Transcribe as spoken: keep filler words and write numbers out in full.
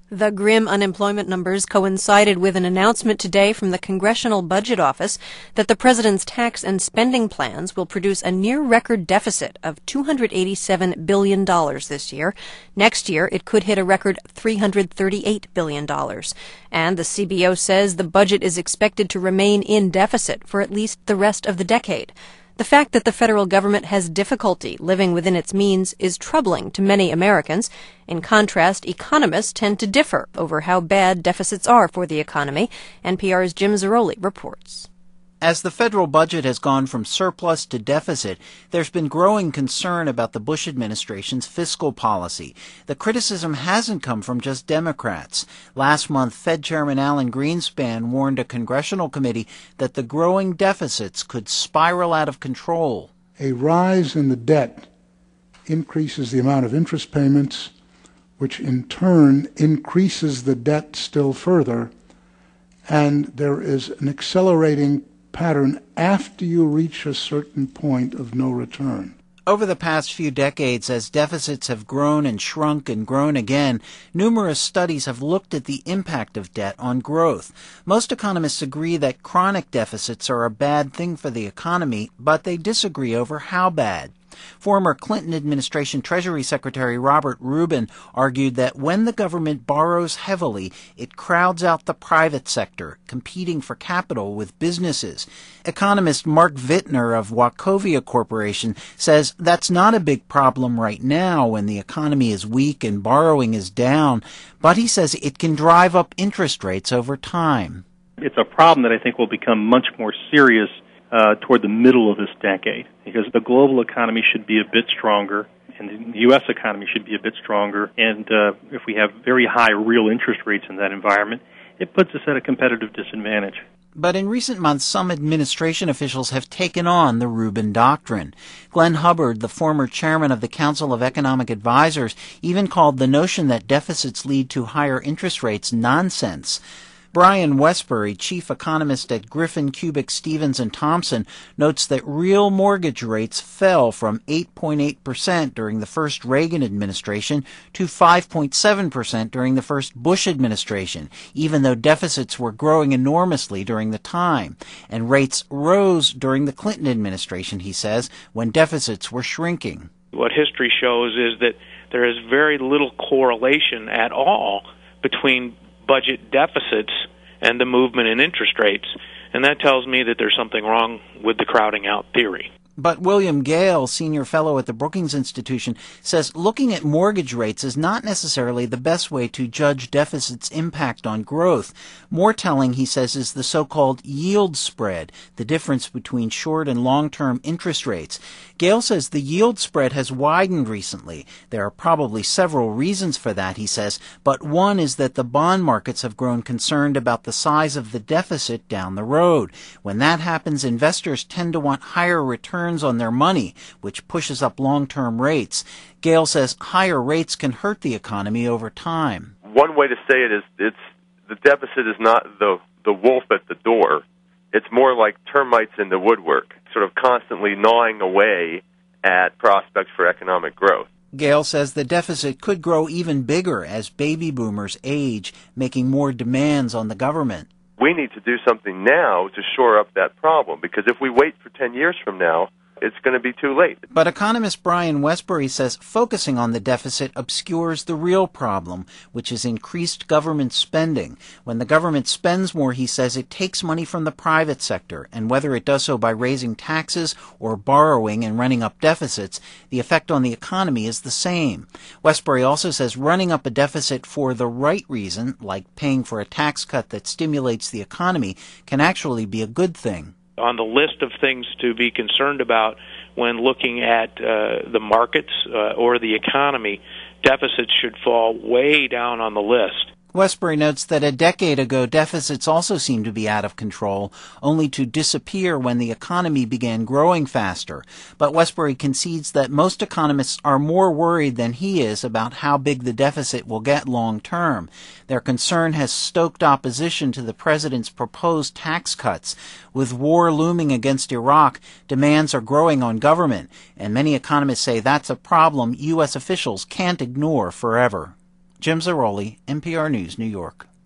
The grim unemployment numbers coincided with an announcement today from the Congressional Budget Office that the president's tax and spending plans will produce a near-record deficit of two hundred eighty-seven billion dollars this year. Next year, it could hit a record three hundred thirty-eight billion dollars. And the C B O says the budget is expected to remain in deficit for at least the rest of the decade. The fact that the federal government has difficulty living within its means is troubling to many Americans. In contrast, economists tend to differ over how bad deficits are for the economy. N P R's Jim Zarroli reports. As the federal budget has gone from surplus to deficit, there's been growing concern about the Bush administration's fiscal policy. The criticism hasn't come from just Democrats. Last month, Fed Chairman Alan Greenspan warned a congressional committee that the growing deficits could spiral out of control. A rise in the debt increases the amount of interest payments, which in turn increases the debt still further, and there is an accelerating pattern after you reach a certain point of no return. Over the past few decades, as deficits have grown and shrunk and grown again, numerous studies have looked at the impact of debt on growth. Most economists agree that chronic deficits are a bad thing for the economy, but they disagree over how bad. Former Clinton administration Treasury Secretary Robert Rubin argued that when the government borrows heavily, it crowds out the private sector, competing for capital with businesses. Economist Mark Wittner of Wachovia Corporation says that's not a big problem right now when the economy is weak and borrowing is down, but he says it can drive up interest rates over time. It's a problem that I think will become much more serious Uh, toward the middle of this decade, because the global economy should be a bit stronger, and the U S economy should be a bit stronger, and uh, if we have very high real interest rates in that environment, it puts us at a competitive disadvantage. But in recent months, some administration officials have taken on the Rubin doctrine. Glenn Hubbard, the former chairman of the Council of Economic Advisors, even called the notion that deficits lead to higher interest rates nonsense. Brian Wesbury, chief economist at Griffin, Kubik, Stevens and Thompson, notes that real mortgage rates fell from eight point eight percent during the first Reagan administration to five point seven percent during the first Bush administration, even though deficits were growing enormously during the time. And rates rose during the Clinton administration, he says, when deficits were shrinking. What history shows is that there is very little correlation at all between budget deficits and the movement in interest rates, and that tells me that there's something wrong with the crowding out theory. But William Gale, senior fellow at the Brookings Institution, says looking at mortgage rates is not necessarily the best way to judge deficits' impact on growth. More telling, he says, is the so-called yield spread, the difference between short and long-term interest rates. Gale says the yield spread has widened recently. There are probably several reasons for that, he says, but one is that the bond markets have grown concerned about the size of the deficit down the road. When that happens, investors tend to want higher returns on their money, which pushes up long-term rates. Gale says higher rates can hurt the economy over time. One way to say it is it's the deficit is not the, the wolf at the door. It's more like termites in the woodwork, sort of constantly gnawing away at prospects for economic growth. Gale says the deficit could grow even bigger as baby boomers age, making more demands on the government. We need to do something now to shore up that problem, because if we wait for ten years from now, it's going to be too late. But economist Brian Wesbury says focusing on the deficit obscures the real problem, which is increased government spending. When the government spends more, he says, it takes money from the private sector, and whether it does so by raising taxes or borrowing and running up deficits, the effect on the economy is the same. Wesbury also says running up a deficit for the right reason, like paying for a tax cut that stimulates the economy, can actually be a good thing. On the list of things to be concerned about when looking at uh, the markets uh, or the economy, deficits should fall way down on the list. Wesbury notes that a decade ago, deficits also seemed to be out of control, only to disappear when the economy began growing faster. But Wesbury concedes that most economists are more worried than he is about how big the deficit will get long term. Their concern has stoked opposition to the president's proposed tax cuts. With war looming against Iraq, demands are growing on government, and many economists say that's a problem U S officials can't ignore forever. Jim Zarroli, N P R News, New York.